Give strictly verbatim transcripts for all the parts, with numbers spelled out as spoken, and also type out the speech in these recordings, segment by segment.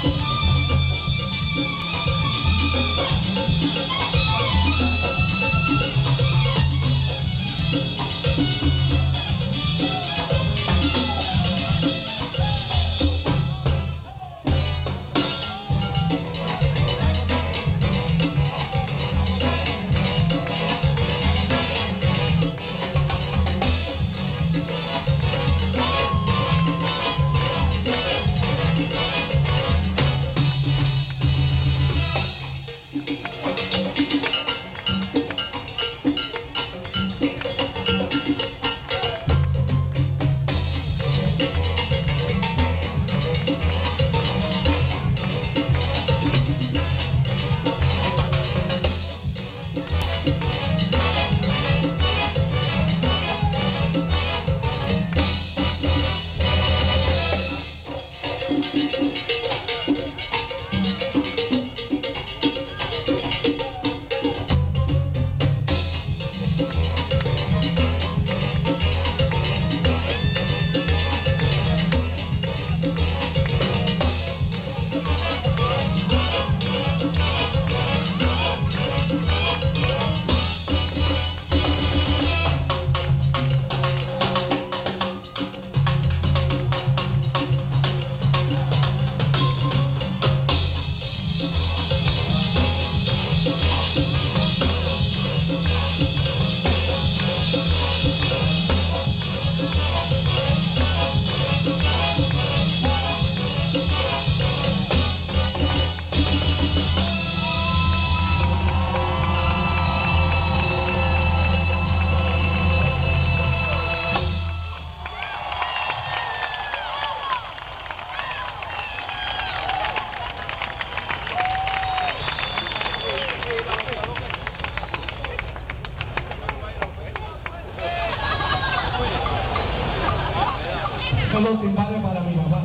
Solo sin padre para mi papá.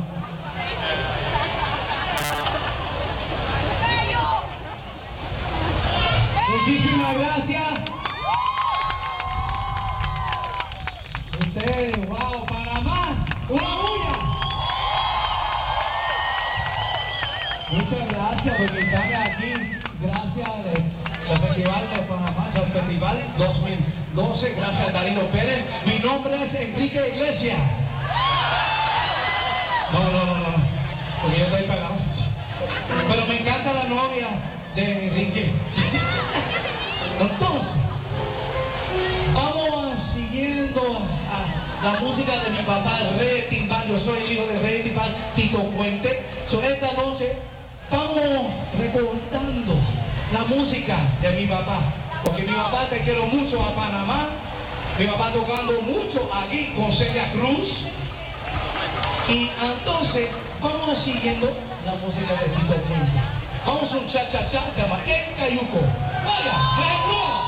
Muchísimas gracias. Ustedes, wow, para más, una bulla. Muchas gracias por estar aquí. Gracias al Festival de Panamá, al Festival dos mil doce. Gracias a Danilo Pérez. Mi nombre es Enrique Iglesias. No, no, no, no, porque yo estoy pagado. Pero me encanta la novia de Enrique. Entonces, vamos siguiendo a la música de mi papá, el Rey de Timbal. Yo soy el hijo del Rey de Timbal, Tito Puente. So, esta noche estamos recordando la música de mi papá, porque mi papá, te quiero mucho a Panamá. Mi papá tocando mucho aquí con Celia Cruz. Y entonces vamos siguiendo la música de Tito Puente. Vamos a un cha-cha-cha, se llama El Cayuco. ¡Vaya! ¡Vaya!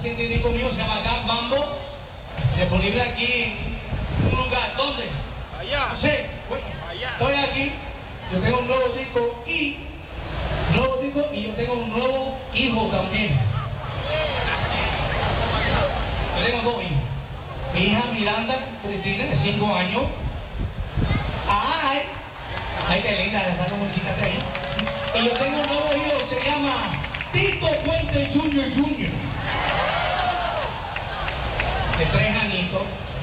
científico mío, se llama Gang Mambo, disponible aquí en un lugar, ¿dónde? Allá. No sé, bueno, Allá. estoy aquí, yo tengo un nuevo disco y, nuevo disco y yo tengo un nuevo hijo también. Yo tengo dos hijos. Mi hija Miranda Cristina, de cinco años. ¡Ay! ¡Ay, qué linda! Está como chica ahí. Y yo tengo un nuevo hijo que se llama Tito Puente Junior Junior de tres añitos.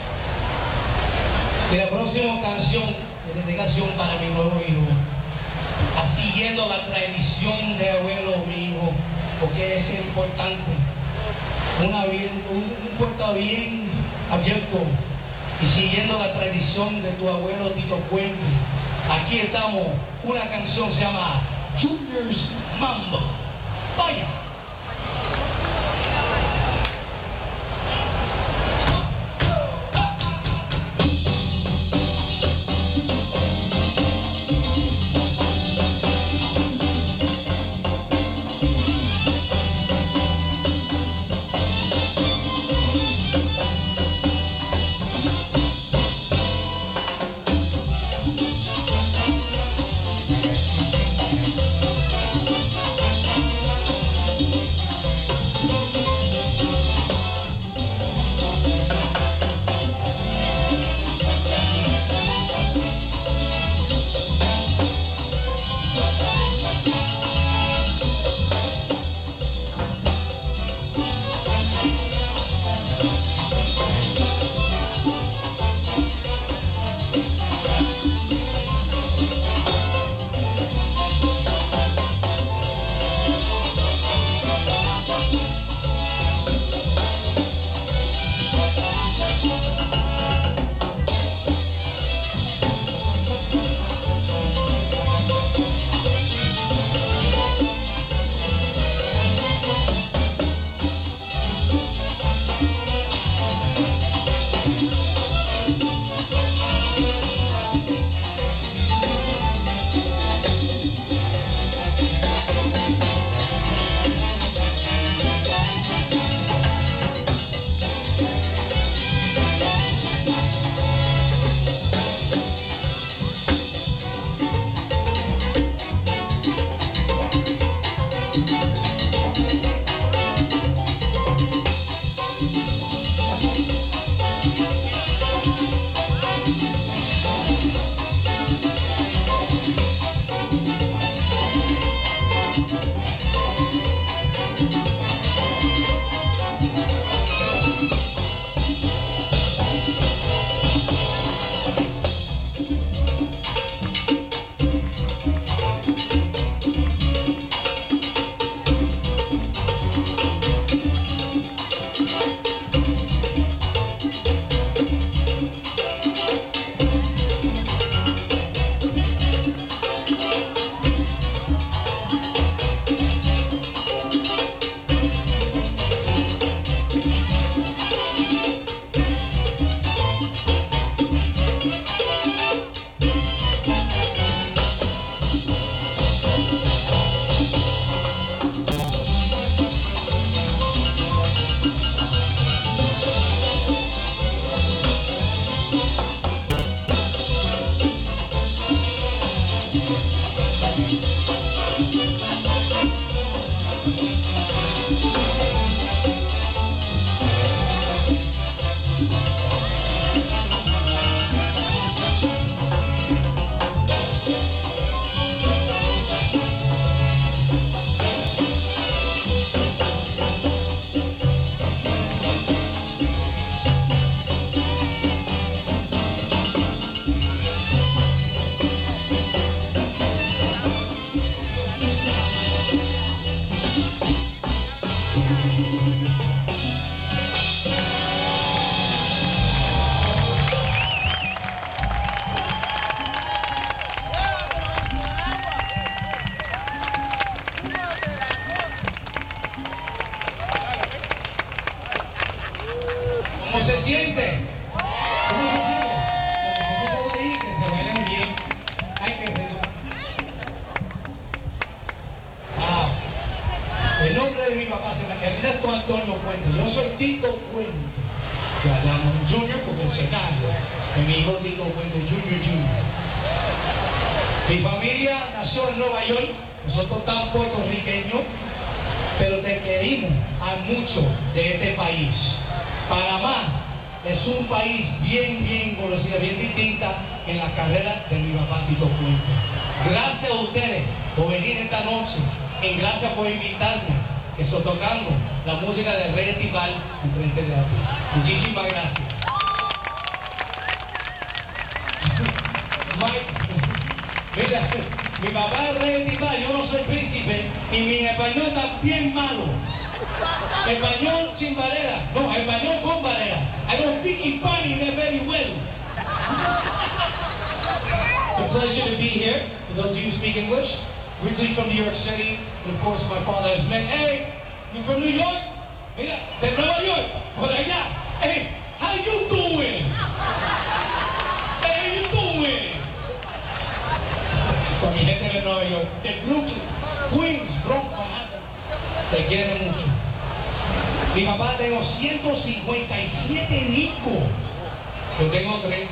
Y la próxima canción es dedicación para mi nuevo hijo, siguiendo la tradición de abuelo mío, porque es importante. Una bien, un, un puerto bien abierto y siguiendo la tradición de tu abuelo Tito Puente. Aquí estamos, una canción se llama Junior's Mambo. Vaya. Ernesto Antonio Puente. Yo soy Tito Puente. Ya llamo Junior porque el senario. Y mi hijo Tito Puente Junior Junior. Mi familia nació en Nueva York. Nosotros estamos puertorriqueños, pero te queremos a mucho de este país. Panamá es un país bien, bien conocido, bien distinta en la carrera de mi papá Tito Puente. Gracias a ustedes por venir esta noche y gracias por invitarme, que estoy tocando la música de Rey Tibal en frente de aquí. Muchísimas gracias. Mira, mi papá es Rey Tibal, yo no soy príncipe y mi español está bien malo. Español sin barrera, no, español con barrera. I don't speak Spanish very well. It's a pleasure to be here. For those of you who speak English, originally from New York City, and of course my father has met. Hey, you from New York? Mira, de Nueva York, por allá. Hey, how you doing? Hey, how you doing? Con mi gente de Nueva York, de Brooklyn, Queens, Bronx, Manhattan, te quieren mucho. Mi papá tengo ciento cincuenta y siete discos. Yo tengo tres.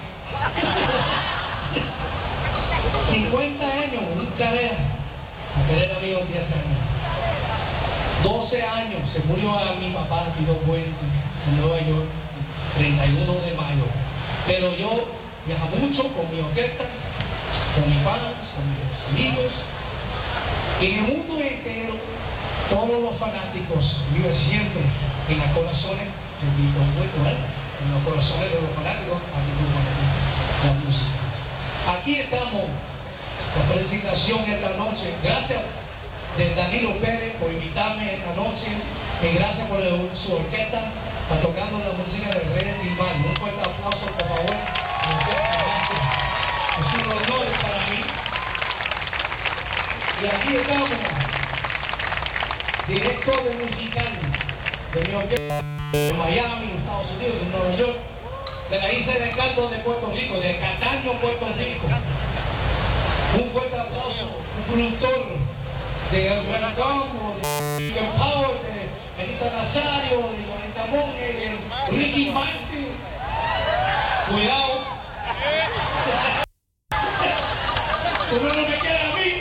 cincuenta años, un carrera. A querer amigos diez años. doce años se murió a mi papá, Tito Puente, en Nueva York, treinta y uno de mayo. Pero yo viajo mucho con mi orquesta, con mis fans, con mis amigos. Y en el mundo entero, todos los fanáticos viven siempre en los corazones de Tito Puente, ¿verdad? En los corazones de los fanáticos, aquí con la música. Aquí estamos, la presentación esta noche. Gracias de Danilo Pérez por invitarme esta noche y gracias por el, su orquesta para tocando la música del Rey Tibal. Un fuerte aplauso, por favor. Es un honor para mí. Y aquí estamos, director de musical de mi orquesta de Miami, Estados Unidos, en Nueva York, de la isla de Caldo de Puerto Rico, de Cataño, Puerto Rico. Un fuerte aplauso, un productor de El Huracán, de Power, de Anita Nazario, de Juanita Monge, de Ricky Martin. Cuidado. Tú no me quieres a mí.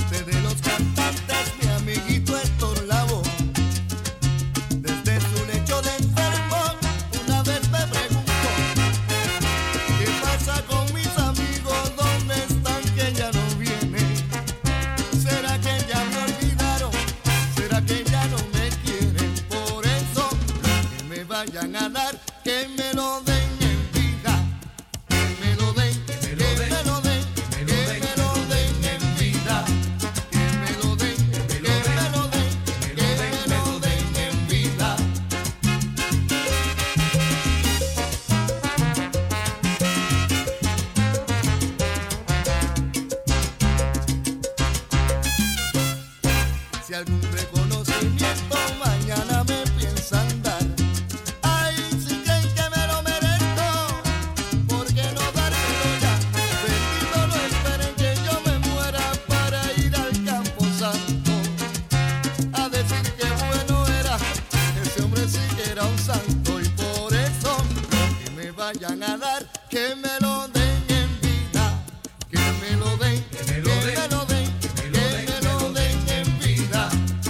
este de los cantantes, mi amiguito Héctor Lavoe. Desde su lecho de enfermo, una vez me preguntó: ¿qué pasa con mis amigos? ¿Dónde están que ya no vienen? ¿Será que ya me olvidaron? ¿Será que ya no me quieren? Por eso, que me vayan a dar, que me lo den. Si algún reconocimiento mañana me piensan dar, ay, si creen que me lo merezco, ¿por qué no dármelo ya? Bendito, no esperen que yo me muera para ir al campo santo a decir que bueno era, ese hombre sí que era un santo. Y por eso, que me vayan a dar, que me lo den en vida, que me lo den, que me lo den, que me lo den, que me lo den en vida.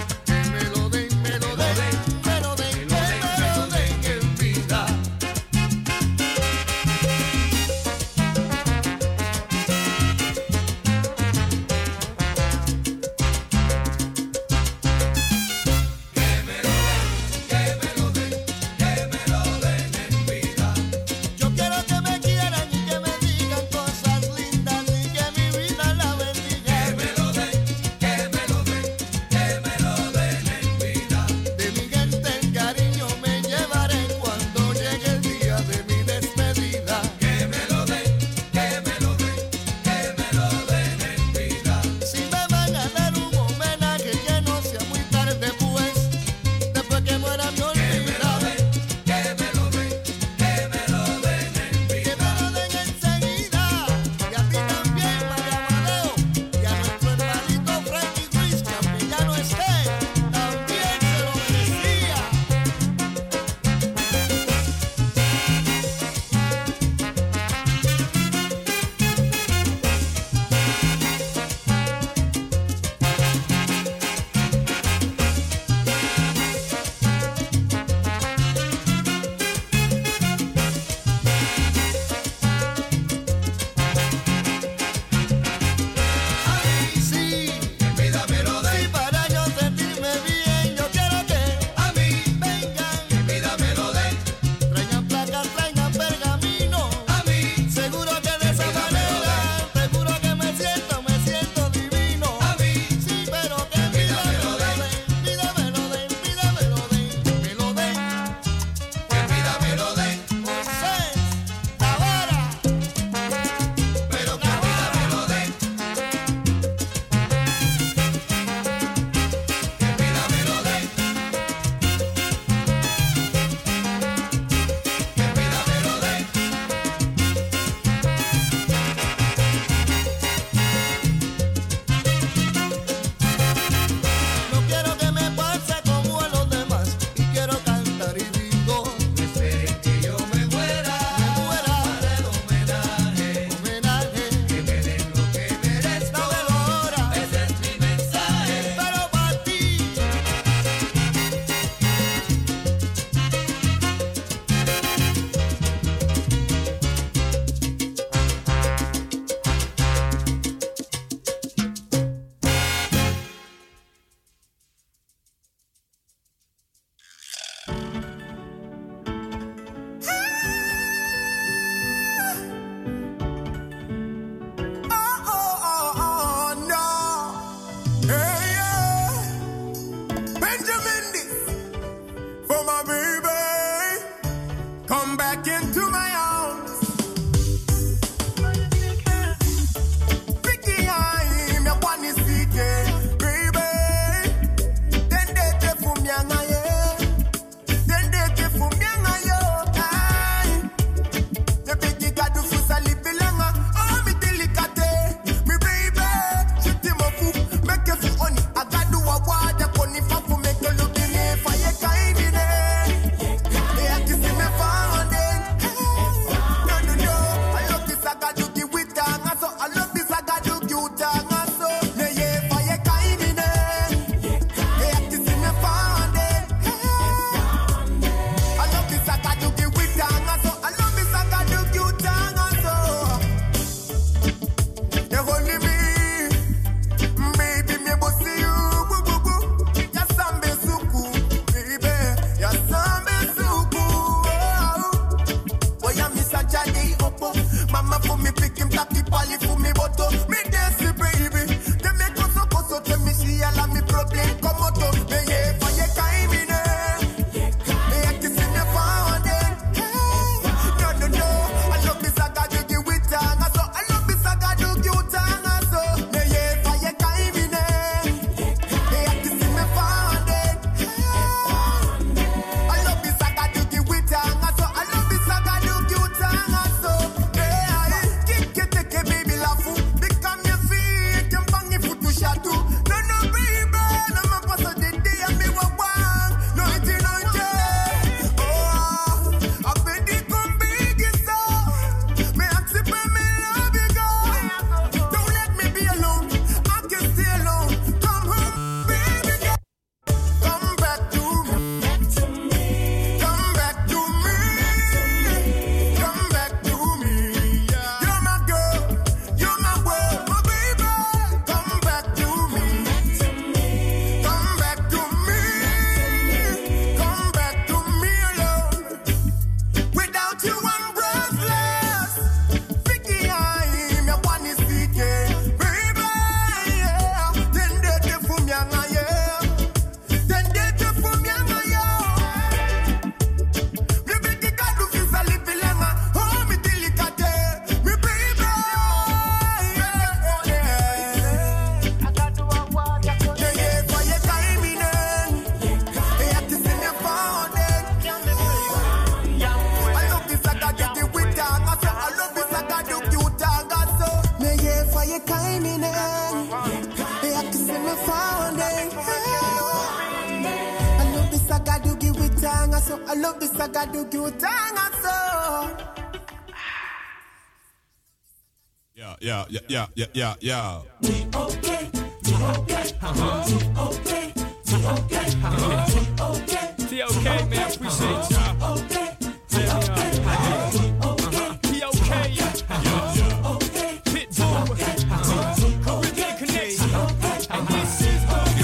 so I love this, I got do cute and so. Yeah, yeah, yeah, yeah, yeah, yeah, yeah. We okay, we okay, uh-huh. We okay, we okay, uh-huh. We okay. T O K, man, appreciate y'all. Okay, we okay, uh-huh. T O K, yeah, yeah. Okay, Pitbull, uh-huh. Original Connection, and this is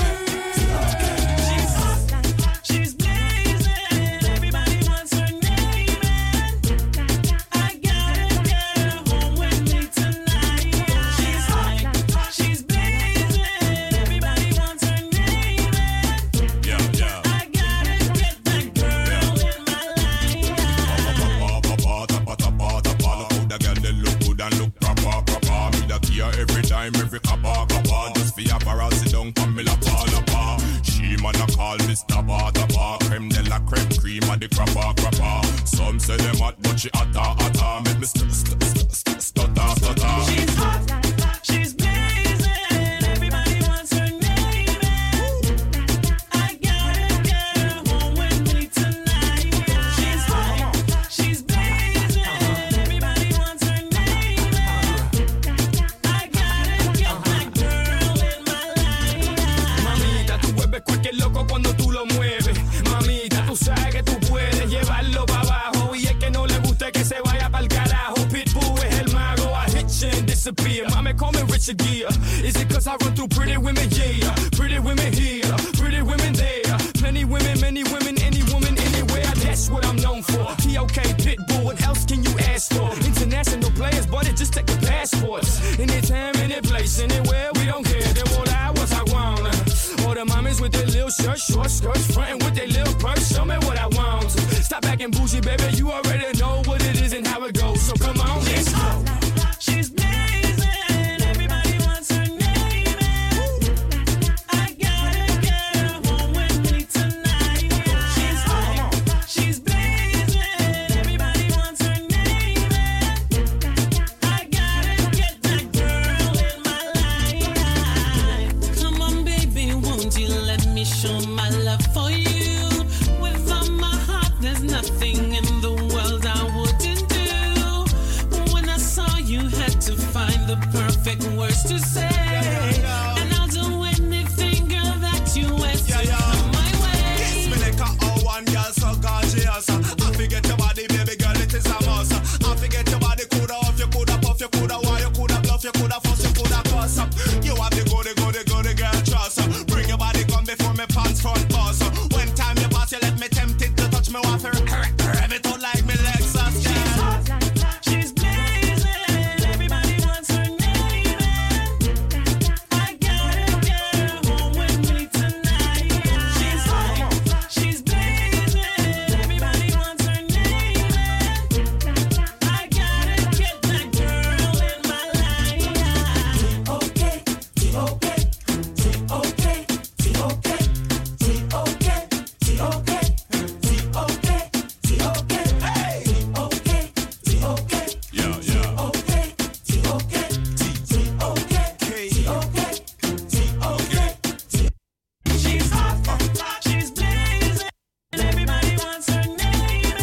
every kappa kappa, just for your barrel, sit down, come me la pa la pa. She man a call Mister Bata Ba, creme de la creme, cream of the crappa crappa. Some say them hot, but she hotter hotter, make me st st st st stutter stutter. She's hot, she's blazing, everybody wants her name. I gotta get her home with me tonight. She's hot, she's blazing, everybody wants her name. I gotta get my girl in my life. Mamita, tú vuelves cualquier loco cuando tú lo mueves. Mamita, tú sabes que tú puedes llevarlo para abajo. Y el que no le guste que se vaya pa'l carajo. Pitbull es el mago, I hit you and disappear. Mami, call me Richard Gere. Is it cause I run through pretty women? Yeah. Pretty women here, pretty women there. Plenty women, many women, any woman, anywhere. That's what I'm known for. T O K, Pitbull, what else can you ask for? International players, but it just take the passports. Anytime, any place, anywhere, we don't care. They will I was I wanna. All the mommies with their little shirts, short skirts, frontin' with their little purse. Show me what I want. Stop acting bougie, baby. You already know what it is and how it goes. So come on, let's go. She's blazing, everybody wants her name. I gotta get her home with me tonight. She's hot, she's blazing, everybody wants her name. I gotta get that girl in my life. Come on, baby, won't you let me show my love for you? With all my heart, there's nothing in the world I wouldn't do. When I saw you, had to find the perfect words to say. And I'll do anything, girl, that you ask to come my way. Kiss me like a oh one girl so gorgeous. I forget your body, baby girl, it is a must. I forget your body, coulda off, you coulda puff, you coulda why, you coulda bluff, you coulda fuss, you coulda cuss. You have the goody, goody, goody girl trust. Bring your body, come before me pants front boss. When time you pass, you let me tempted to touch me waffle. Rev it out like me Lexus, yeah. She's blazing, everybody wants her name. I gotta get her home with me tonight. She's hot, she's blazing, everybody wants her name. I gotta get that girl in my life. Okay, T okay, T okay, T okay, T okay, T okay, T okay, T okay, hey, okay, T okay, Yeah, yeah. okay, T okay, T okay, T okay, T okay. She's hot, she's blazing, everybody wants her name.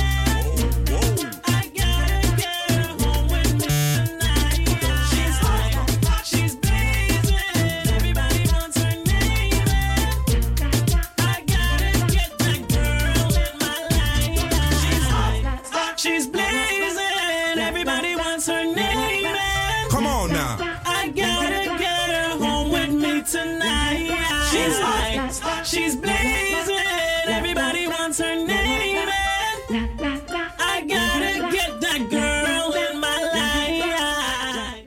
I gotta get her home with me tonight. She's hot, she's blazing, everybody wants her name. I gotta get that girl in my life. She's hot, she's blazing, everybody wants her name. Come on now. I gotta get her home with me tonight. She's hot, she's blazing, everybody wants her name. I gotta get that girl in my life.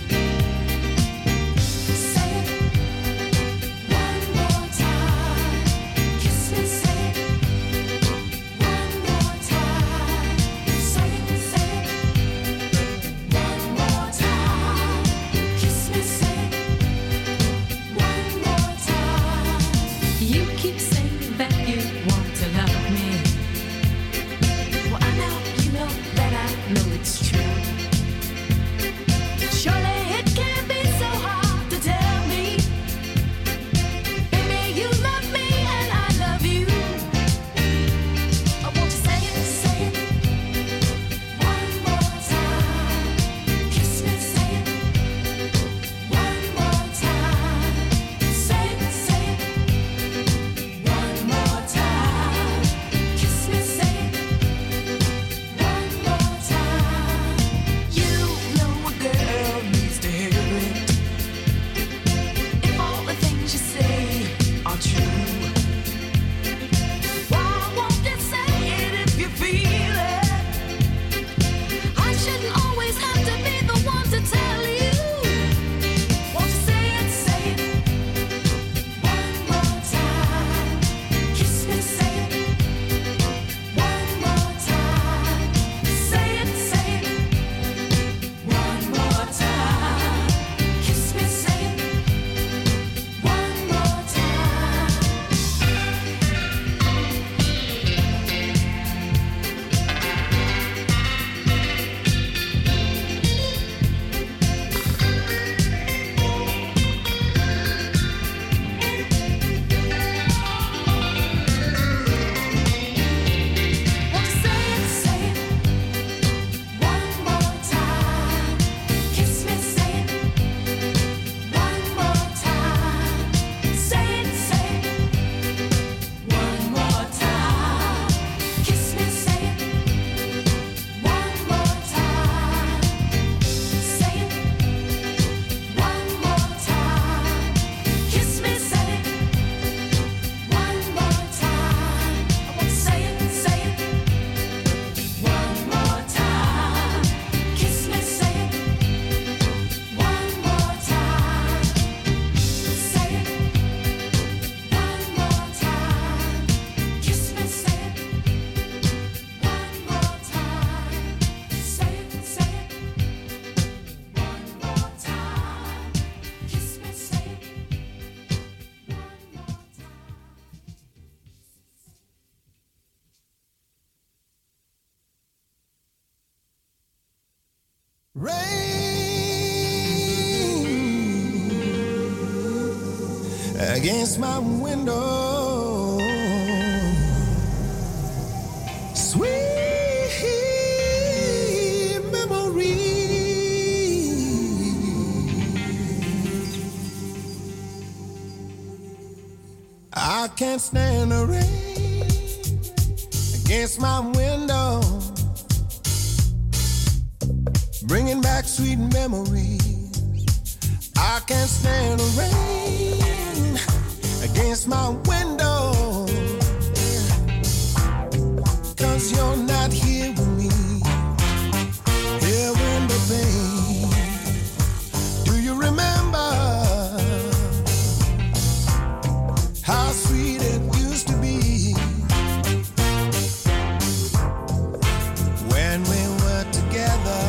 Say it one more time. against my window. Sweet memory. I can't stand the rain against my window, bringing back sweet memories. I can't stand the rain against my window, 'cause you're not here with me. Here in the pain. Do you remember how sweet it used to be when we were together?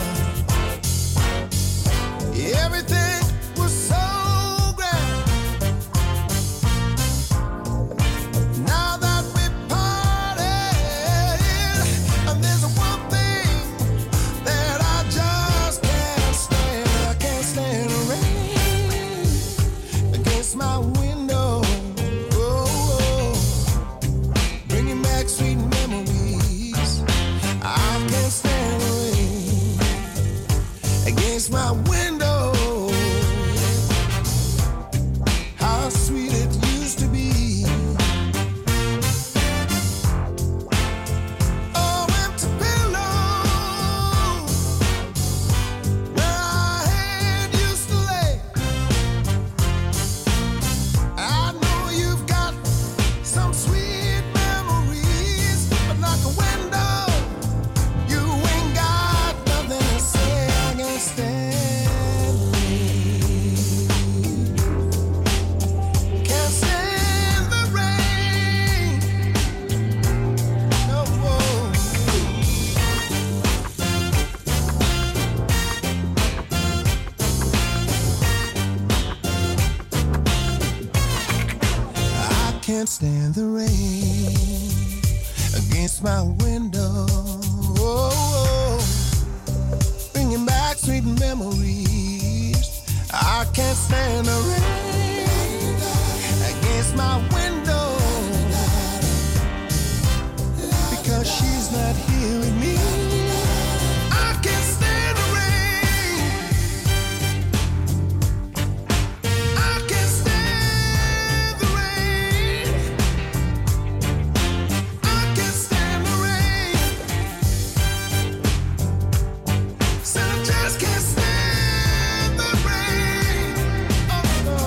Everything was so grand. Now that we parted, and there's one thing that I just can't stand. I can't stand the rain against my window. Oh, bringing back sweet memories. I can't stand the rain against my window. How sweet it used to be. Oh, empty pillow where our head used to lay. I know you've got some sweet memories, but like a window, you ain't got nothing to say. I can't stand rain. Can't stand the rain. No more. I can't stand the rain against my window. Oh, bringing back sweet memories. I can't stand the rain against my window, because she's not here with me. I can't stand the rain. I can't stand the rain. I can't stand the rain. Said I just can't stand the rain. Oh no.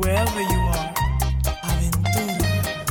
wherever you are. Aventura.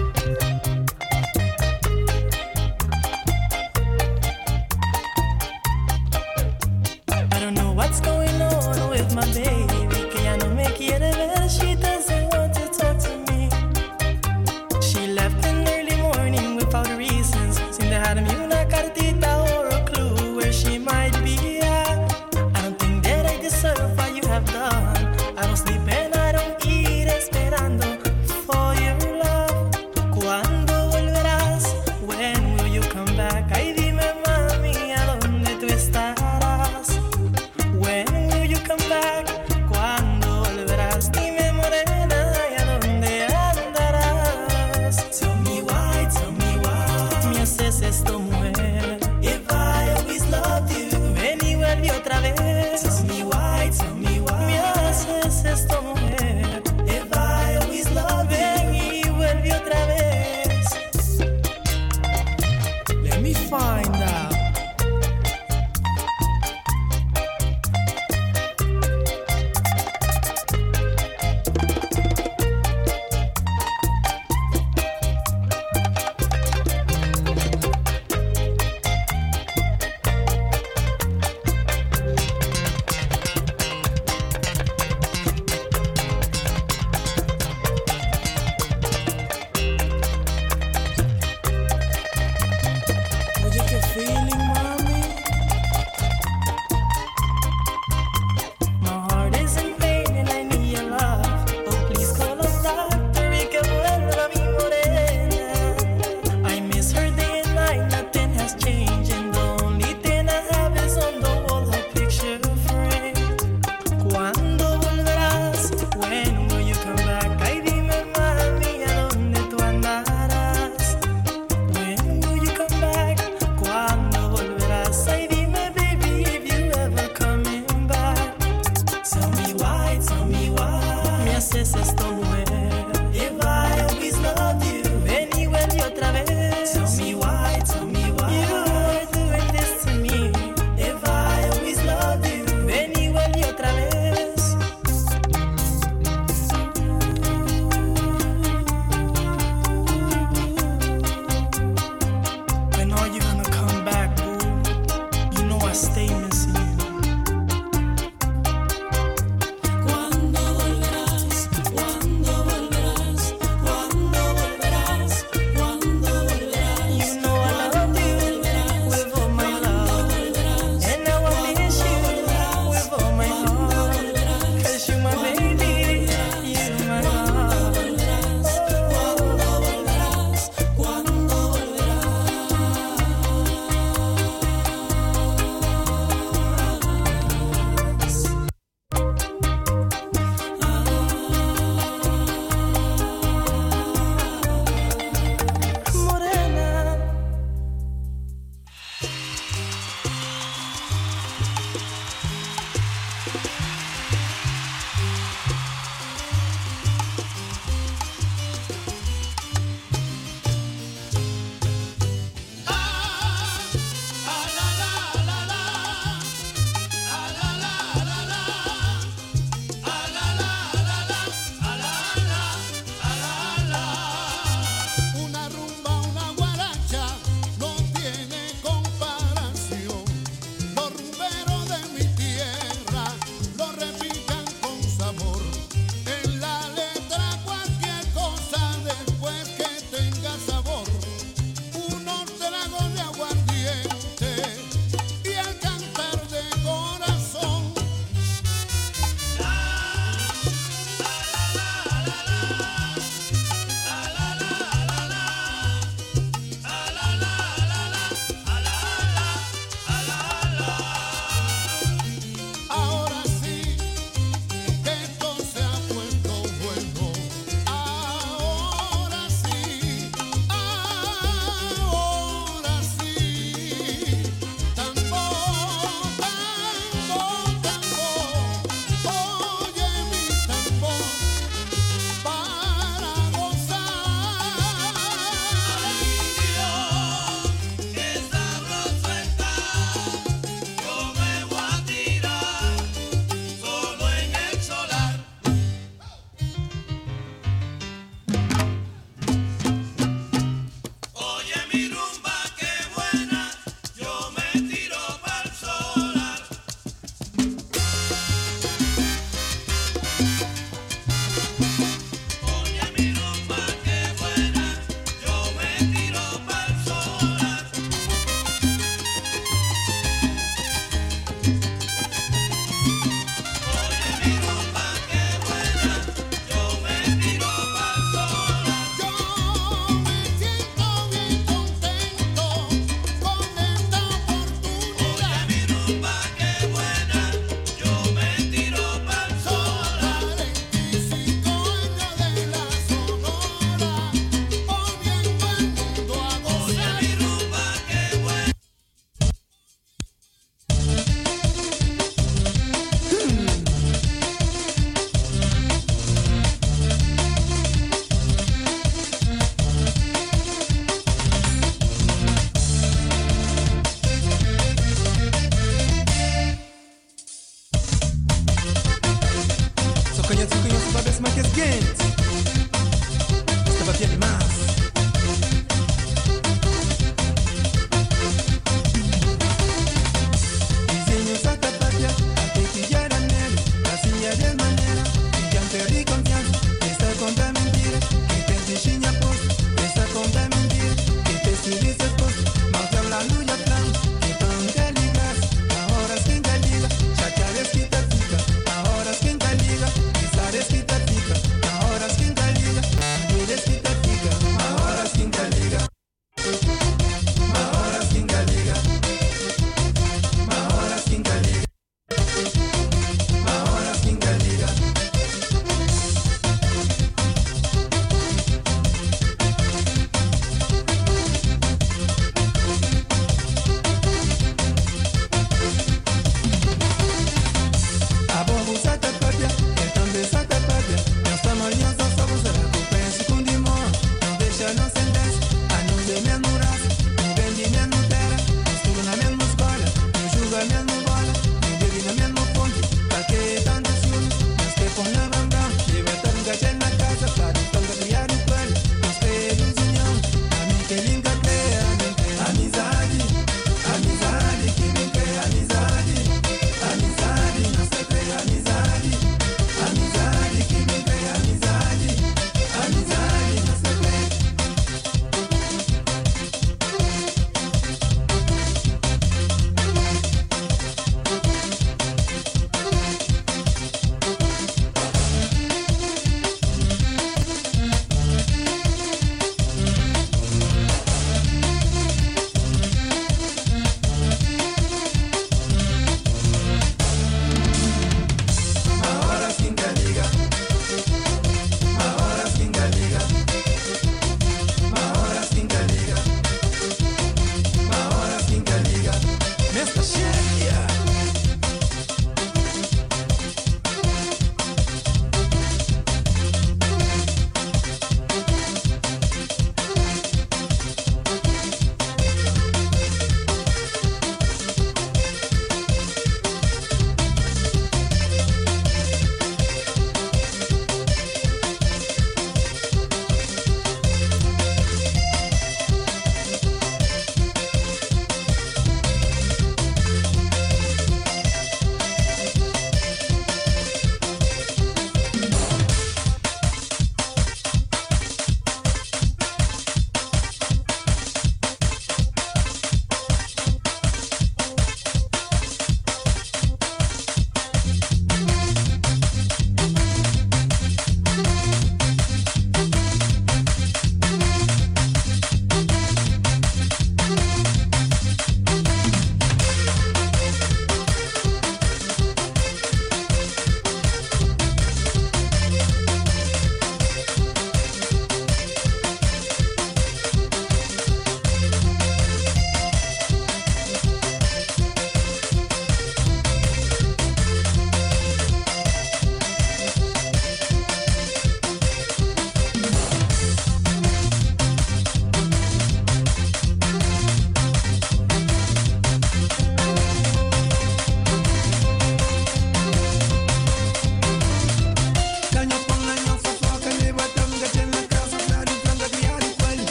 I don't know what's going on with my baby, que ya no me quiere ver, she doesn't want to talk to me. She left in early morning without reasons, sin dejarme una cartita or a clue where she might be at. I don't think that I deserve what you have done. I don't sleep and I don't eat esperando for your love. ¿Cuándo volverás? When will you come back? Ay, dime mami, ¿a dónde tú estarás? When will you come back? ¿Cuándo volverás? Dime morena, ¿y a dónde andarás? Tell me why, tell me why me haces esto, mujer. If I always loved you, ven y vuelve otra vez. Tell me why, tell me why me haces esto, mujer. If I always loved you, ven y vuelve otra vez. Let me find out. Oye, qué feeling, mami. My heart is in pain and I need your love. Oh, please call a doctor y que vuelva mi morena. I miss her day and night, nothing has changed, and the only thing I have is on the wall her picture frame. ¿Cuándo volverás? When will you come back? Ay, dime mami, ¿a dónde tú andarás? When will you come back? ¿Cuándo volverás? Ay, dime baby, if you ever coming back. Tell me why, tell me why me haces esto,